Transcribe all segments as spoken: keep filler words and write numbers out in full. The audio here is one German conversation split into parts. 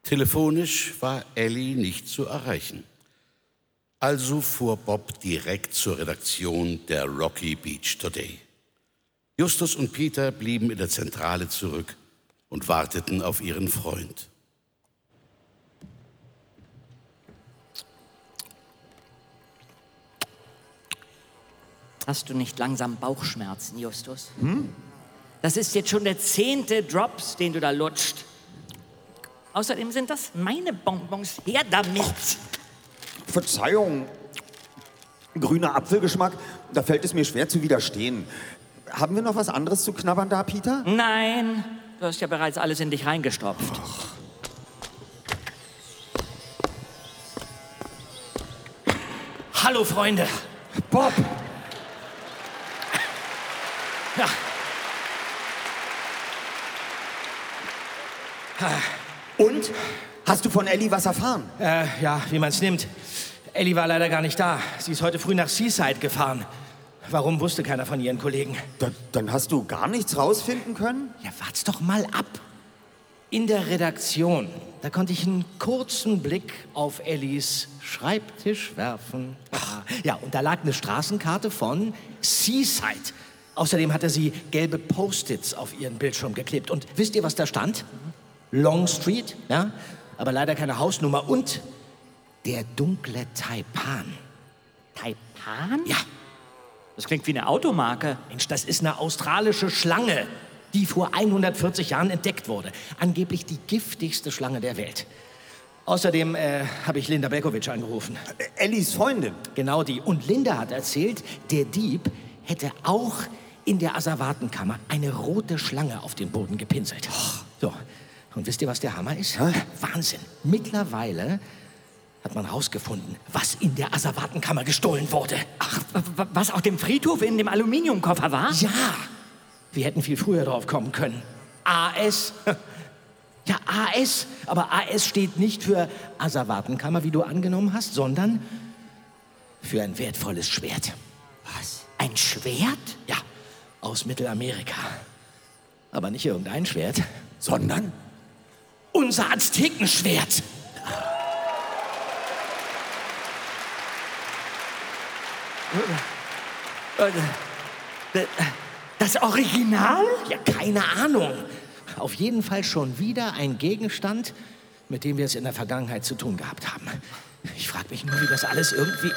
Telefonisch war Ellie nicht zu erreichen. Also fuhr Bob direkt zur Redaktion der Rocky Beach Today. Justus und Peter blieben in der Zentrale zurück und warteten auf ihren Freund. Hast du nicht langsam Bauchschmerzen, Justus? Hm? Das ist jetzt schon der zehnte Drops, den du da lutscht. Außerdem sind das meine Bonbons. Her damit! Verzeihung. Grüner Apfelgeschmack, da fällt es mir schwer zu widerstehen. Haben wir noch was anderes zu knabbern da, Peter? Nein, du hast ja bereits alles in dich reingestopft. Ach. Hallo, Freunde. Bob! Ja. Und? Hast du von Ellie was erfahren? Äh, ja, wie man es nimmt. Ellie war leider gar nicht da. Sie ist heute früh nach Seaside gefahren. Warum, wusste keiner von ihren Kollegen. Da, dann hast du gar nichts rausfinden können? Ja, wart's doch mal ab. In der Redaktion, da konnte ich einen kurzen Blick auf Ellies Schreibtisch werfen. Ja, und da lag eine Straßenkarte von Seaside. Außerdem hatte sie gelbe Post-its auf ihren Bildschirm geklebt. Und wisst ihr, was da stand? Long Street, ja, aber leider keine Hausnummer. Und der dunkle Taipan. Taipan? Ja. Das klingt wie eine Automarke. Mensch, das ist eine australische Schlange, die vor hundertvierzig Jahren entdeckt wurde. Angeblich die giftigste Schlange der Welt. Außerdem äh, habe ich Linda Belkovic angerufen. Äh, Ellies Freundin? Genau die. Und Linda hat erzählt, der Dieb hätte auch in der Asservatenkammer eine rote Schlange auf den Boden gepinselt. Oh. So, und wisst ihr, was der Hammer ist? Hä? Wahnsinn. Mittlerweile hat man rausgefunden, was in der Asservatenkammer gestohlen wurde. Ach, was auf dem Friedhof in dem Aluminiumkoffer war? Ja, wir hätten viel früher drauf kommen können. A S. Ja, A S. Aber A S steht nicht für Asservatenkammer, wie du angenommen hast, sondern für ein wertvolles Schwert. Was? Ein Schwert? Ja, aus Mittelamerika. Aber nicht irgendein Schwert, sondern unser Aztekenschwert. Das Original? Ja, keine Ahnung. Auf jeden Fall schon wieder ein Gegenstand, mit dem wir es in der Vergangenheit zu tun gehabt haben. Ich frage mich nur, wie das alles irgendwie...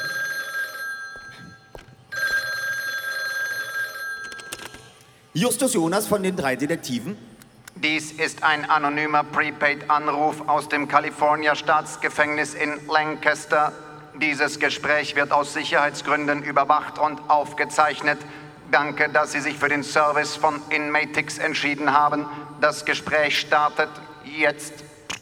Justus Jonas von den drei Detektiven? Dies ist ein anonymer Prepaid-Anruf aus dem California-Staatsgefängnis in Lancaster. Dieses Gespräch wird aus Sicherheitsgründen überwacht und aufgezeichnet. Danke, dass Sie sich für den Service von Inmatix entschieden haben. Das Gespräch startet jetzt.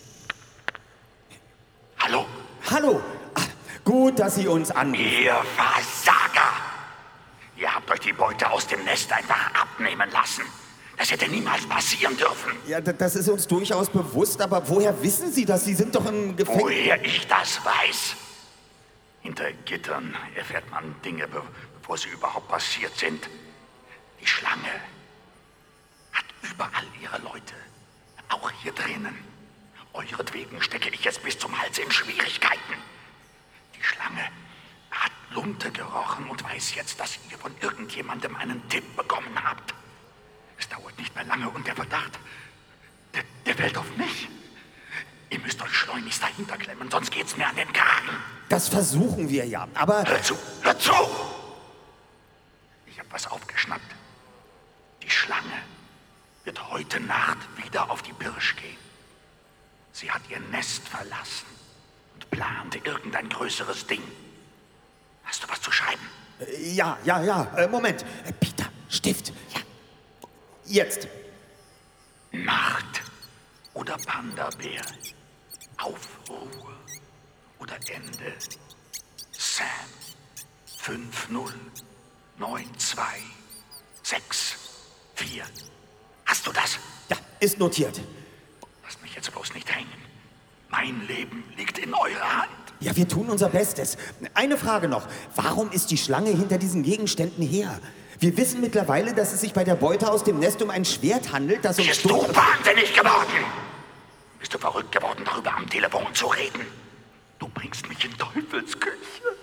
Hallo? Hallo. Ach, gut, dass Sie uns anrufen. Ihr Versager! Ihr habt euch die Beute aus dem Nest einfach abnehmen lassen. Das hätte niemals passieren dürfen. Ja, das ist uns durchaus bewusst, aber woher wissen Sie das? Sie sind doch im Gefängnis. Woher ich das weiß? Hinter Gittern erfährt man Dinge, bevor sie überhaupt passiert sind. Die Schlange hat überall ihre Leute, auch hier drinnen. Euretwegen stecke ich jetzt bis zum Hals in Schwierigkeiten. Die Schlange hat Lunte gerochen und weiß jetzt, dass ihr von irgendjemandem einen Tipp bekommen habt. Es dauert nicht mehr lange und der Verdacht, der, der fällt auf mich. Ihr müsst euch schleunigst dahinter klemmen, sonst geht's mir an den Kragen. Das versuchen wir ja, aber... Hör zu, hör zu! Ich hab was aufgeschnappt. Die Schlange wird heute Nacht wieder auf die Pirsch gehen. Sie hat ihr Nest verlassen und plante irgendein größeres Ding. Hast du was zu schreiben? Ja, ja, ja. Äh, Moment. Äh, Peter, Stift. Ja. Jetzt. Nacht oder Panda-Bär. Aufruhr oder Ende. Sam. fünf null neun zwei sechs vier. Hast du das? Ja, ist notiert. Lasst mich jetzt bloß nicht hängen. Mein Leben liegt in eurer Hand. Ja, wir tun unser Bestes. Eine Frage noch. Warum ist die Schlange hinter diesen Gegenständen her? Wir wissen mittlerweile, dass es sich bei der Beute aus dem Nest um ein Schwert handelt, das uns... Bist du wahnsinnig geworden? Bist Bist du verrückt geworden, darüber am Telefon zu reden? Du bringst mich in Teufelsküche.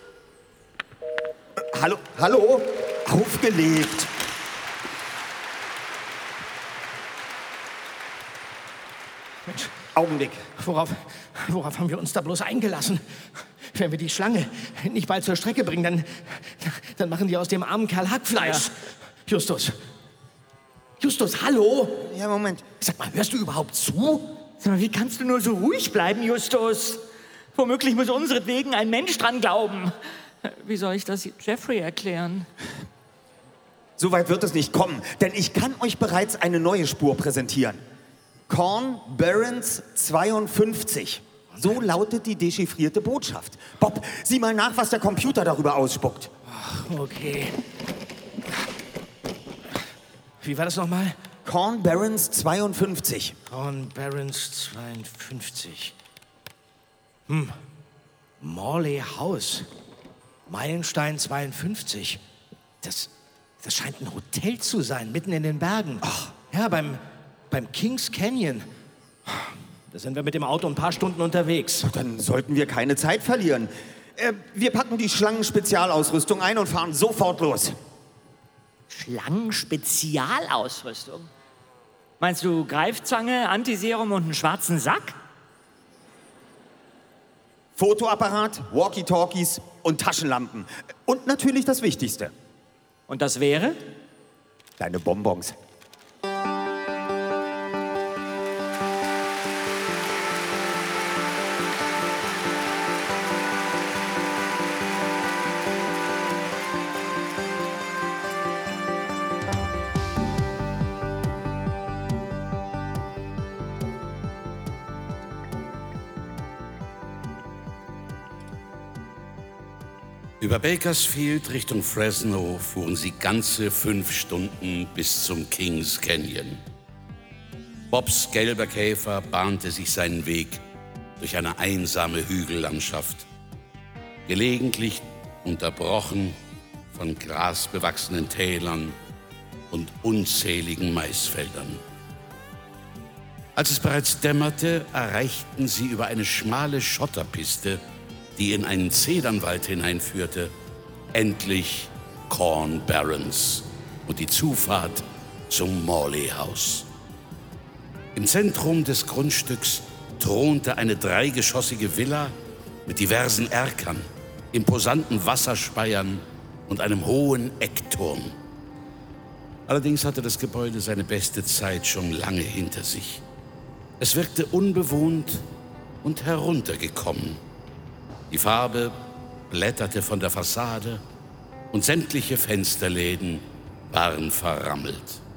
Äh, hallo, hallo? Aufgelegt. Mensch, Augenblick. worauf, worauf haben wir uns da bloß eingelassen? Wenn wir die Schlange nicht bald zur Strecke bringen, dann, dann machen die aus dem armen Kerl Hackfleisch. Ja. Justus. Justus, hallo? Ja, Moment. Sag mal, hörst du überhaupt zu? Sag mal, wie kannst du nur so ruhig bleiben, Justus? Womöglich muss unseretwegen ein Mensch dran glauben. Wie soll ich das Jeffrey erklären? So weit wird es nicht kommen, denn ich kann euch bereits eine neue Spur präsentieren. Corn Barons zweiundfünfzig. So lautet die dechiffrierte Botschaft. Bob, sieh mal nach, was der Computer darüber ausspuckt. Ach, okay. Wie war das nochmal? Corn Barons zweiundfünfzig. Corn Barons zweiundfünfzig. Hm. Morley House. Meilenstein zweiundfünfzig. Das, das scheint ein Hotel zu sein, mitten in den Bergen. Ach. Ja, beim, beim Kings Canyon. Da sind wir mit dem Auto ein paar Stunden unterwegs. Dann sollten wir keine Zeit verlieren. Äh, wir packen die Schlangen-Spezialausrüstung ein und fahren sofort los. Schlangen-Spezialausrüstung? Meinst du Greifzange, Antiserum und einen schwarzen Sack? Fotoapparat, Walkie-Talkies und Taschenlampen. Und natürlich das Wichtigste. Und das wäre? Deine Bonbons. Über Bakersfield Richtung Fresno fuhren sie ganze fünf Stunden bis zum Kings Canyon. Bobs gelber Käfer bahnte sich seinen Weg durch eine einsame Hügellandschaft, gelegentlich unterbrochen von grasbewachsenen Tälern und unzähligen Maisfeldern. Als es bereits dämmerte, erreichten sie über eine schmale Schotterpiste, die in einen Zedernwald hineinführte, endlich Corn Barons und die Zufahrt zum Morley House. Im Zentrum des Grundstücks thronte eine dreigeschossige Villa mit diversen Erkern, imposanten Wasserspeiern und einem hohen Eckturm. Allerdings hatte das Gebäude seine beste Zeit schon lange hinter sich. Es wirkte unbewohnt und heruntergekommen. Die Farbe blätterte von der Fassade und sämtliche Fensterläden waren verrammelt.